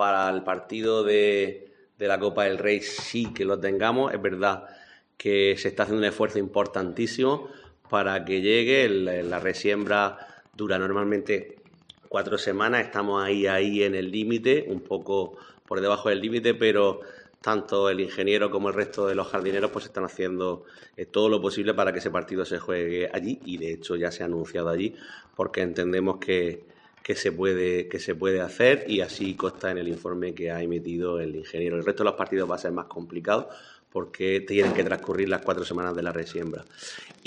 para el partido de la Copa del Rey sí que lo tengamos. Es verdad que se está haciendo un esfuerzo importantísimo para que llegue. La resiembra dura normalmente 4 semanas, estamos ahí en el límite, un poco por debajo del límite, pero tanto el ingeniero como el resto de los jardineros pues están haciendo todo lo posible para que ese partido se juegue allí, y de hecho ya se ha anunciado allí porque entendemos que se puede hacer, y así consta en el informe que ha emitido el ingeniero. El resto de los partidos va a ser más complicado porque tienen que transcurrir las 4 semanas de la resiembra.